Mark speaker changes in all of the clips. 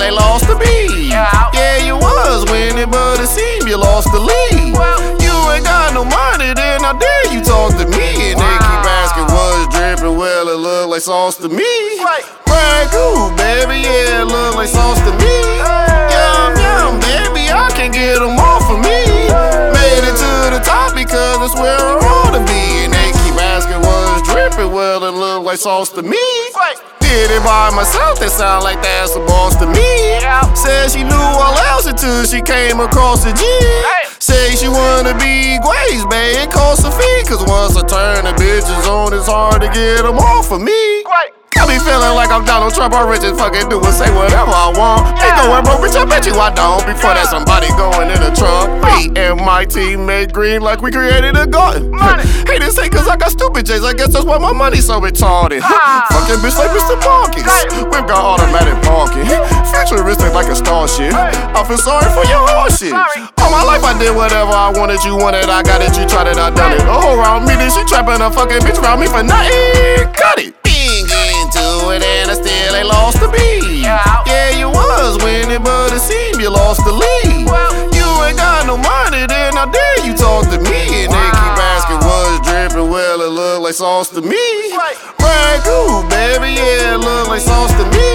Speaker 1: they lost the beat. Yeah, you was winning, but it seemed you lost the lead. You ain't got no money, then how dare you talk to me? And Nikki basket was dripping, well, it looked like sauce to me. Brand new, baby, yeah, it looked like sauce to me. Yum, yum, baby, I can't get them off of me. Made it to the top because that's where I wanna be. And Nikki basket was dripping, well, it looked like sauce to me. Did it by myself, that sound like that's a boss to me. Said she knew all else until she came across the G. Say she wanna be Grace, babe, it costs a fee. Cause once I turn the bitches on, it's hard to get them off of me. I be feeling like I'm Donald Trump, I'm rich as fucking do and say whatever I want. Ain't going broke, bitch, I bet you I don't. Before that, somebody going in the trunk. Me and my team made green like we created a garden. Hey, this ain't cause I got stupid J's, I guess that's why my money's so retarded. Fucking bitch like Mr. Parkins. We've got automatic parking. Futuristic like a starship. I feel sorry for your horseshit. All my life I did whatever I wanted, you wanted, I got it, you tried it, I done it. A whole round me, then she trapping a fucking bitch around me for nothing. Cut it. Into it and I still ain't lost the beat. Yeah, you was winning, but it seemed you lost the lead. You ain't got no money, then how dare you talk to me? And Nikki basket was dripping, well, it looked like sauce to me. Brand new, baby, yeah, it looked like sauce to me.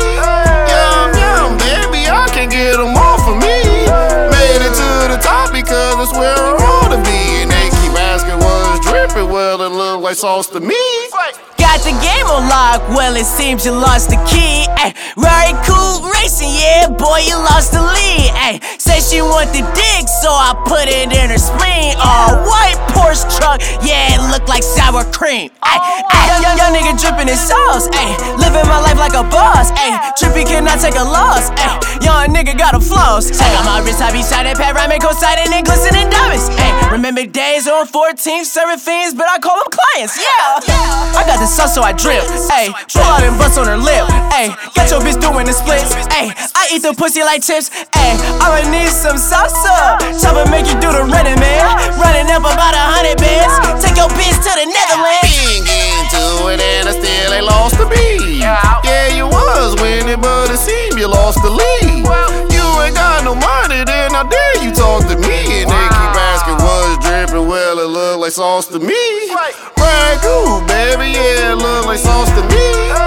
Speaker 1: Yum, yum, baby, I can't get them off of me. Made it to the top because that's where I wanna be. And Nikki basket was dripping, well, it looked like sauce to me.
Speaker 2: Got the game on lock, well it seems you lost the key. Ay, Rari cool racing, yeah boy you lost the lead. Ay, said she want the dick, so I put it in her spleen. White Porsche truck, yeah it look like sour cream. Ay, young nigga dripping in sauce. Ay, living my life like a boss. Ay, Trippy cannot take a loss. Ay, young nigga got a floss. Ay, on my wrist I be shining, pat rhyming, coinciding and glistening diamonds. Ay, remember days on 14th serving fiends, but I call them clients. Yeah, I got the sauce so I drip. Ayy, pull out and bust on her lip. Ayy, got your bitch doing the splits. Ayy, I eat the pussy like chips. Ayy, I'ma need some salsa. Chopper make you do the running, man. Running up about 100 bands. Take your bitch to the Netherlands.
Speaker 1: Ain't getting to it and I still ain't lost the beat. Yeah, you was winning, but it seemed you lost the lead. You ain't got no money, then how dare you talk to me? And Nikki basket was dripping, well, it looked like sauce to me. Brand new, baby, yeah, it look like sauce to me.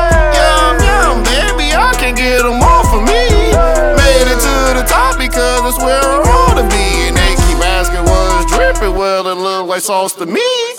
Speaker 1: Yum, yum, baby, I can't get them off of me. Made it to the top because that's where I wanna be. And Nikki basket was dripping, well, it looked like sauce to me.